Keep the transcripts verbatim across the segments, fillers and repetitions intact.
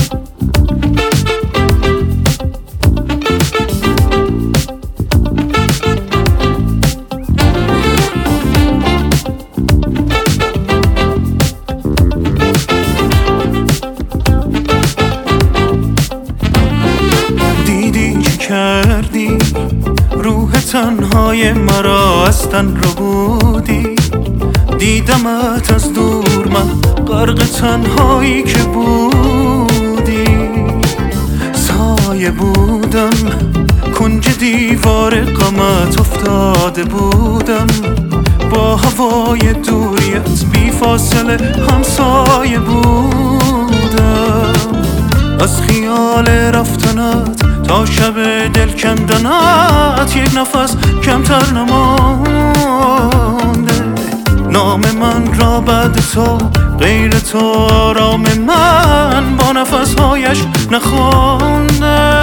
کردی روح تنهای مرا از تن رو بودی، دیدمت از دور من غرق تنهایی که بودی، سایه بودم کنج دیوار غمت افتاده بودم، با هوای دوریت بی فاصله همسایه بودم، از خیال رفتنت تا شب دل کندنت یک نفس کمتر نمانده، نام من را بعد تو غیر تو آرام من با نفسهایش نخوانده.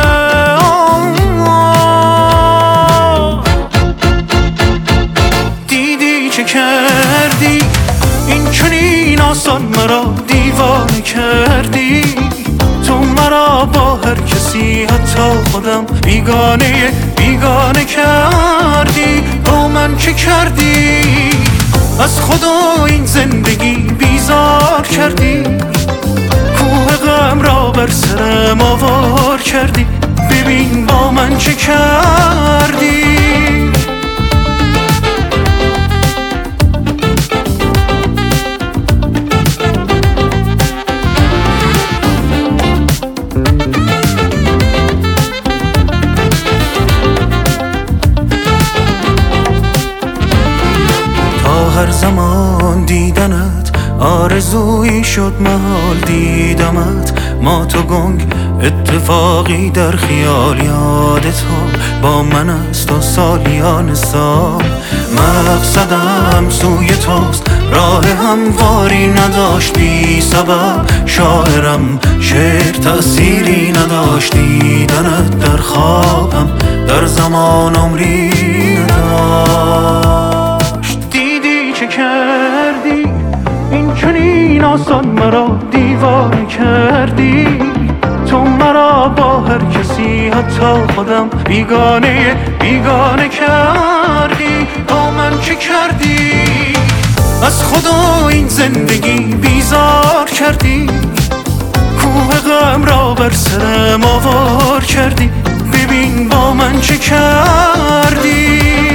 دیدی چه کردی این چنین آسان مرا دیوانه کردی، تو مرا با هر کسی حتی خودم بیگانه بیگانه کردی، با من چه کردی از خدا این زندگی بیزار کردی، کوه غم را بر سرم آوار کردی، ببین با من چه کردی. هر زمان دیدنت آرزویی شد، محال دیدمت ما تو گنگ اتفاقی در خیال، یاد تو با من است و سالیان سال، مقصدم سوی توست راه همواری نداشت بی سبب، شاعرم شعر تأثیری نداشت، دیدنت در خوابم در زمان عمری نداشت. چه کردی این چنین آسان مرا دیوانه کردی، تو مرا با هر کسی حتی خودم بیگانه بیگانه کردی، با من چه کردی از خدا این زندگی بیزار کردی، کوه غم را بر سرم آوار کردی، ببین با من چه کردی.